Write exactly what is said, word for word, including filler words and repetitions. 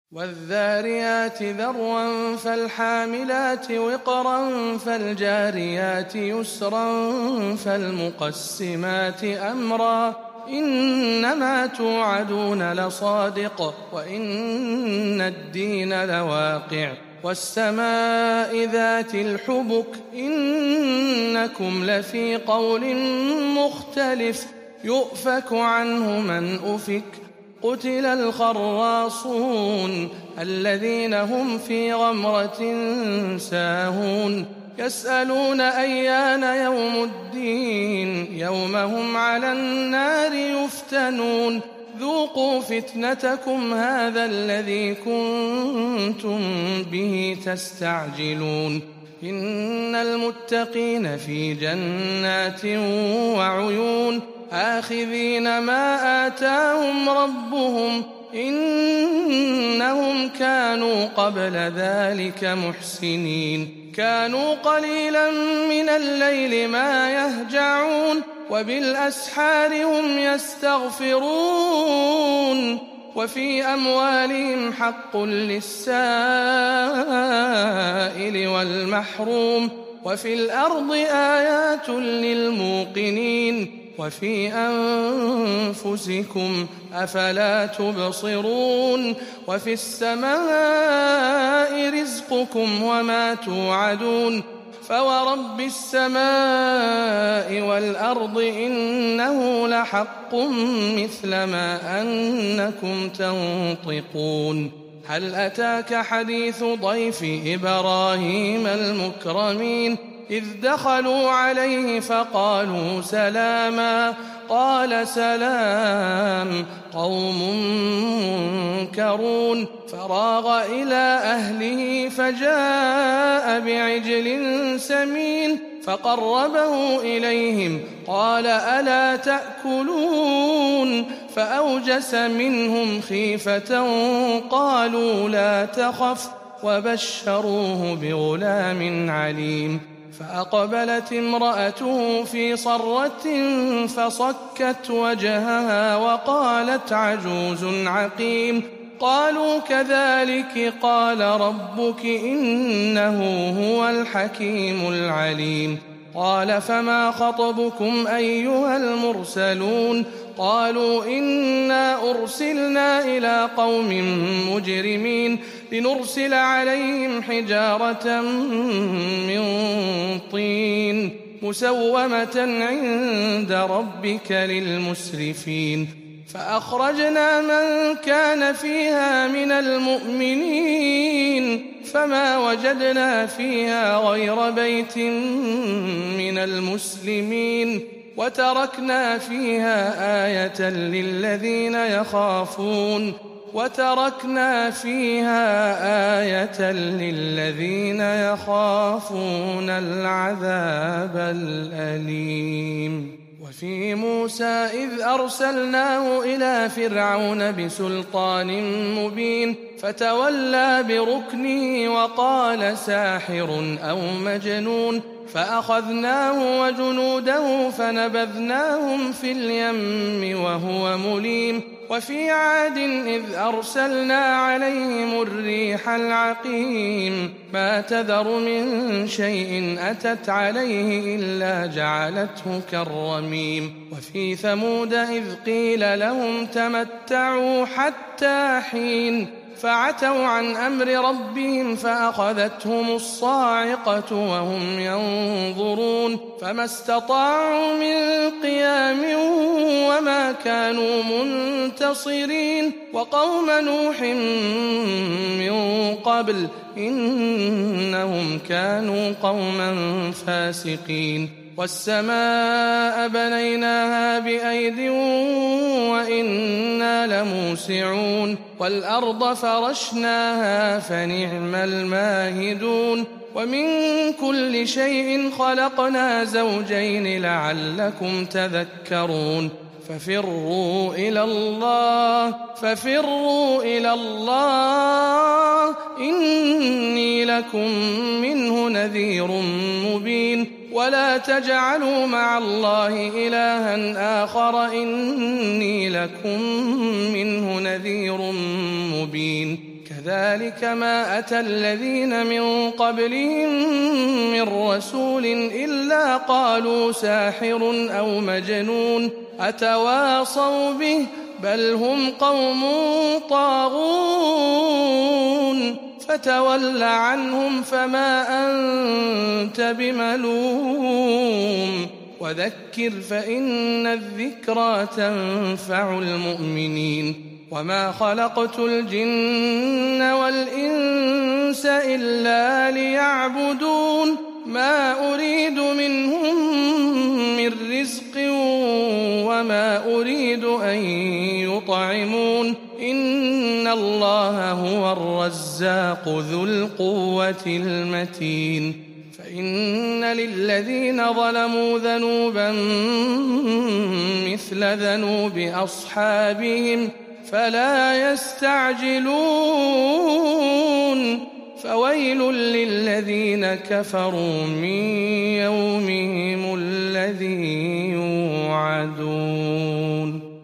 والذاريات ذروا فالحاملات وقرا فالجاريات يسرا فالمقسمات أمرا إنما توعدون لصادق وإن الدين لواقع والسماء ذات الحبك إنكم لفي قول مختلف يؤفك عنه من أفك قتل الخراصون الذين هم في غمرة ساهون يسألون أيان يوم الدين يوم هم على النار يفتنون ذوقوا فتنتكم هذا الذي كنتم به تستعجلون إن المتقين في جنات وعيون آخذين ما آتاهم ربهم إنهم كانوا قبل ذلك محسنين كانوا قليلا من الليل ما يهجعون وبالأسحار هم يستغفرون وفي أموالهم حق للسائل والمحروم وفي الأرض آيات للموقنين وفي أنفسكم أفلا تبصرون وفي السماء رزقكم وما توعدون فورب السماء والأرض إنه لحق مثل ما أنكم تنطقون هل أتاك حديث ضيف إبراهيم المكرمين إذ دخلوا عليه فقالوا سلاما قال سلام قوم منكرون فراغ إلى أهله فجاء بعجل سمين فقربه إليهم قال ألا تأكلون فأوجس منهم خيفة قالوا لا تخف وبشروه بغلام عليم فأقبلت امرأته في صرة فصكت وجهها وقالت عجوز عقيم قالوا كذلك قال ربك إنه هو الحكيم العليم قال فما خطبكم أيها المرسلون قالوا إنا أرسلنا إلى قوم مجرمين لنرسل عليهم حجارة من طين مسومة عند ربك للمسرفين فأخرجنا من كان فيها من المؤمنين فما وجدنا فيها غير بيت من المسلمين وتركنا فيها آية للذين يخافون وتركنا فيها آية للذين يخافون العذاب الأليم وفي موسى إذ أرسلناه إلى فرعون بسلطان مبين فتولى بركنه وقال ساحر أو مجنون فأخذناه وجنوده فنبذناهم في اليم وهو مليم وفي عاد إذ أرسلنا عليهم الريح العقيم ما تذر من شيء أتت عليه إلا جعلته كالرميم وفي ثمود إذ قيل لهم تمتعوا حتى حين فعتوا عن أمر ربهم فأخذتهم الصاعقة وهم ينظرون فما استطاعوا من قيام وما كانوا منتصرين وقوم نوح من قبل إنهم كانوا قوما فاسقين والسماء بنيناها بأيد وإنا لموسعون والأرض فرشناها فنعم الماهدون ومن كل شيء خلقنا زوجين لعلكم تذكرون ففروا إلى الله ففروا إلى الله إني لكم منه نذير مبين ولا تجعلوا مع الله إلها آخر إني لكم منه نذير مبين كذلك ما أتى الذين من قبلهم من رسول إلا قالوا ساحر أو مجنون أتواصوا به بل هم قوم طاغون فتول عنهم فما أنت بملوم وذكر فإن الذكرى تنفع المؤمنين وما خلقت الجن والإنس إلا ليعبدون ما أريد منهم من رزق وما أريد أن يطعمون إن الله هو الرزاق ذو القوة المتين فإن للذين ظلموا ذنوبا مثل ذنوب أصحابهم فلا يستعجلون فويل للذين كفروا من يومهم الذي يوعدون.